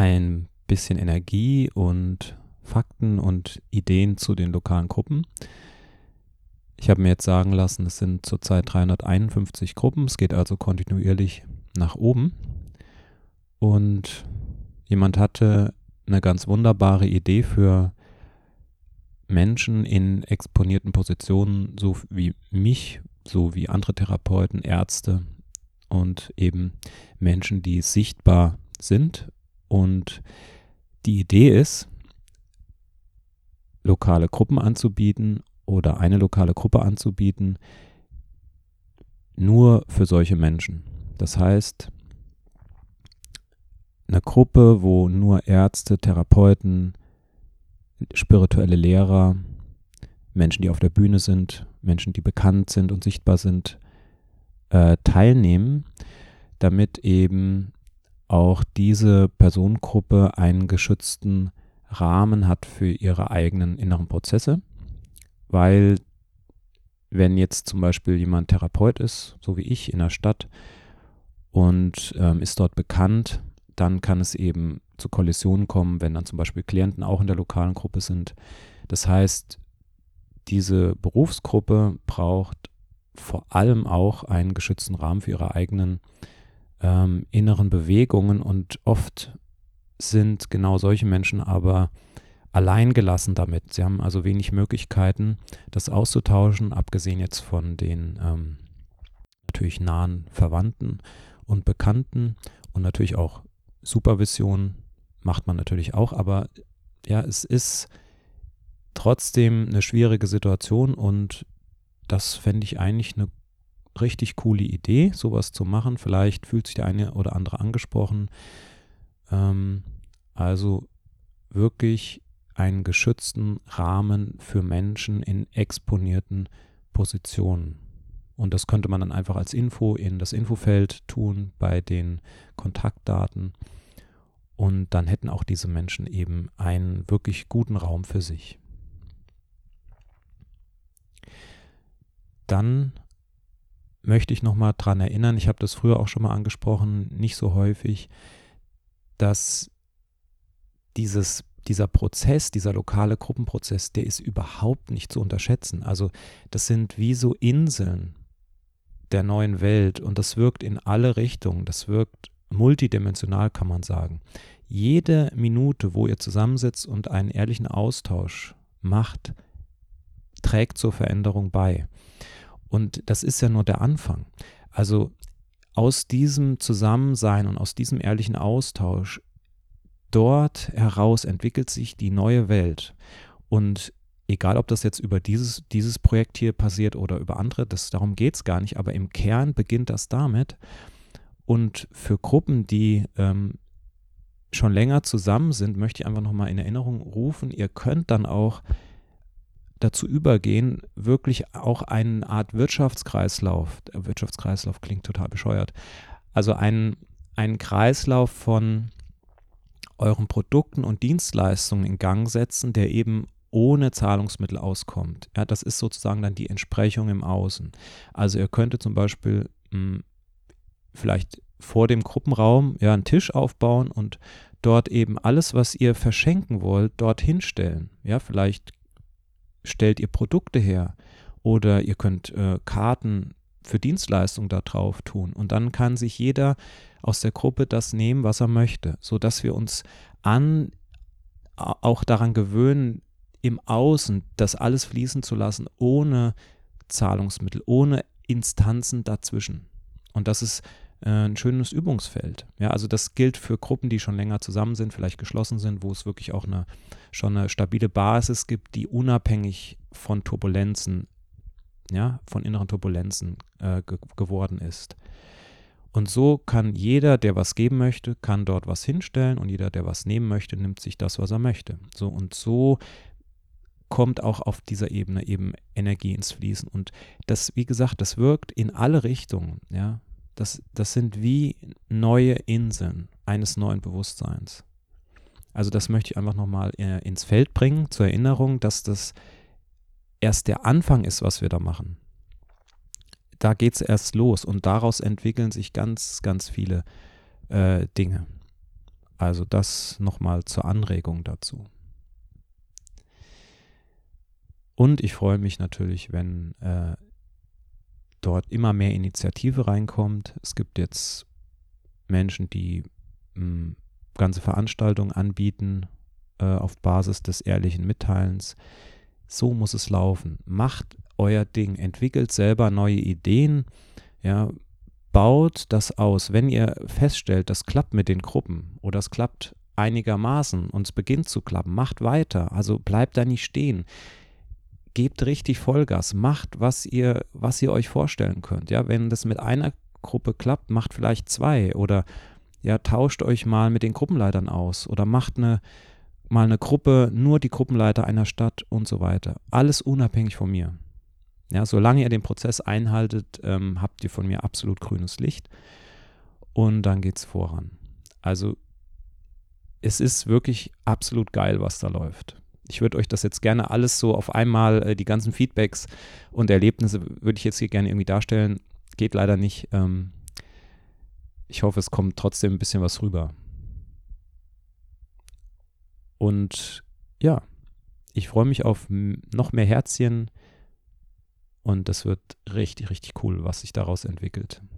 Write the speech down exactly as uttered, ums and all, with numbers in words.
ein bisschen Energie und Fakten und Ideen zu den lokalen Gruppen. Ich habe mir jetzt sagen lassen, es sind zurzeit dreihunderteinundfünfzig Gruppen, es geht also kontinuierlich nach oben. Und jemand hatte eine ganz wunderbare Idee für Menschen in exponierten Positionen, so wie mich, so wie andere Therapeuten, Ärzte und eben Menschen, die sichtbar sind. Und die Idee ist, lokale Gruppen anzubieten oder eine lokale Gruppe anzubieten, nur für solche Menschen. Das heißt, eine Gruppe, wo nur Ärzte, Therapeuten, spirituelle Lehrer, Menschen, die auf der Bühne sind, Menschen, die bekannt sind und sichtbar sind, äh, teilnehmen, damit eben auch diese Personengruppe einen geschützten Rahmen hat für ihre eigenen inneren Prozesse, weil wenn jetzt zum Beispiel jemand Therapeut ist, so wie ich in der Stadt und ähm, ist dort bekannt, dann kann es eben zu Kollisionen kommen, wenn dann zum Beispiel Klienten auch in der lokalen Gruppe sind. Das heißt, diese Berufsgruppe braucht vor allem auch einen geschützten Rahmen für ihre eigenen ähm, inneren Bewegungen und oft sind genau solche Menschen aber alleingelassen damit. Sie haben also wenig Möglichkeiten, das auszutauschen, abgesehen jetzt von den ähm, natürlich nahen Verwandten und Bekannten und natürlich auch Supervision macht man natürlich auch, aber ja, es ist trotzdem eine schwierige Situation und das fände ich eigentlich eine richtig coole Idee, sowas zu machen. Vielleicht fühlt sich der eine oder andere angesprochen. Ähm, also wirklich einen geschützten Rahmen für Menschen in exponierten Positionen. Und das könnte man dann einfach als Info in das Infofeld tun bei den Kontaktdaten. Und dann hätten auch diese Menschen eben einen wirklich guten Raum für sich. Dann möchte ich nochmal dran erinnern, ich habe das früher auch schon mal angesprochen, nicht so häufig, dass dieses, dieser Prozess, dieser lokale Gruppenprozess, der ist überhaupt nicht zu unterschätzen. Also das sind wie so Inseln der neuen Welt und das wirkt in alle Richtungen, das wirkt multidimensional, kann man sagen. Jede Minute, wo ihr zusammensitzt und einen ehrlichen Austausch macht, trägt zur Veränderung bei. Und das ist ja nur der Anfang. Also aus diesem Zusammensein und aus diesem ehrlichen Austausch, dort heraus entwickelt sich die neue Welt. Und egal, ob das jetzt über dieses, dieses Projekt hier passiert oder über andere, das, darum geht es gar nicht, aber im Kern beginnt das damit. Und für Gruppen, die ähm, schon länger zusammen sind, möchte ich einfach nochmal in Erinnerung rufen, ihr könnt dann auch dazu übergehen, wirklich auch eine Art Wirtschaftskreislauf, der Wirtschaftskreislauf klingt total bescheuert, also einen, einen Kreislauf von euren Produkten und Dienstleistungen in Gang setzen, der eben ohne Zahlungsmittel auskommt. Ja, das ist sozusagen dann die Entsprechung im Außen. Also ihr könntet zum Beispiel mh, vielleicht vor dem Gruppenraum ja einen Tisch aufbauen und dort eben alles, was ihr verschenken wollt, dorthin stellen. Ja, vielleicht stellt ihr Produkte her oder ihr könnt äh, Karten für Dienstleistungen da drauf tun und dann kann sich jeder aus der Gruppe das nehmen, was er möchte, sodass wir uns an auch daran gewöhnen, im Außen das alles fließen zu lassen, ohne Zahlungsmittel, ohne Instanzen dazwischen. Und das ist äh, ein schönes Übungsfeld. Ja, also das gilt für Gruppen, die schon länger zusammen sind, vielleicht geschlossen sind, wo es wirklich auch eine, schon eine stabile Basis gibt, die unabhängig von Turbulenzen, ja, von inneren Turbulenzen äh, ge- geworden ist. Und so kann jeder, der was geben möchte, kann dort was hinstellen und jeder, der was nehmen möchte, nimmt sich das, was er möchte. So und so kommt auch auf dieser Ebene eben Energie ins Fließen. Und das, wie gesagt, das wirkt in alle Richtungen. Ja? Das, das sind wie neue Inseln eines neuen Bewusstseins. Also das möchte ich einfach nochmal äh, ins Feld bringen, zur Erinnerung, dass das erst der Anfang ist, was wir da machen. Da geht es erst los und daraus entwickeln sich ganz, ganz viele äh, Dinge. Also das nochmal zur Anregung dazu. Und ich freue mich natürlich, wenn äh, dort immer mehr Initiative reinkommt. Es gibt jetzt Menschen, die mh, ganze Veranstaltungen anbieten äh, auf Basis des ehrlichen Mitteilens. So muss es laufen. Macht euer Ding, entwickelt selber neue Ideen, ja, baut das aus. Wenn ihr feststellt, das klappt mit den Gruppen oder es klappt einigermaßen und es beginnt zu klappen, macht weiter. Also bleibt da nicht stehen. Gebt richtig Vollgas, macht, was ihr, was ihr euch vorstellen könnt. Ja, wenn das mit einer Gruppe klappt, macht vielleicht zwei oder ja, tauscht euch mal mit den Gruppenleitern aus oder macht eine, mal eine Gruppe, nur die Gruppenleiter einer Stadt und so weiter. Alles unabhängig von mir. Ja, solange ihr den Prozess einhaltet, ähm, habt ihr von mir absolut grünes Licht und dann geht's voran. Also es ist wirklich absolut geil, was da läuft. Ich würde euch das jetzt gerne alles so auf einmal, äh, die ganzen Feedbacks und Erlebnisse würde ich jetzt hier gerne irgendwie darstellen. Geht leider nicht. Ähm, ich hoffe, es kommt trotzdem ein bisschen was rüber. Und ja, ich freue mich auf m- noch mehr Herzchen und das wird richtig, richtig cool, was sich daraus entwickelt.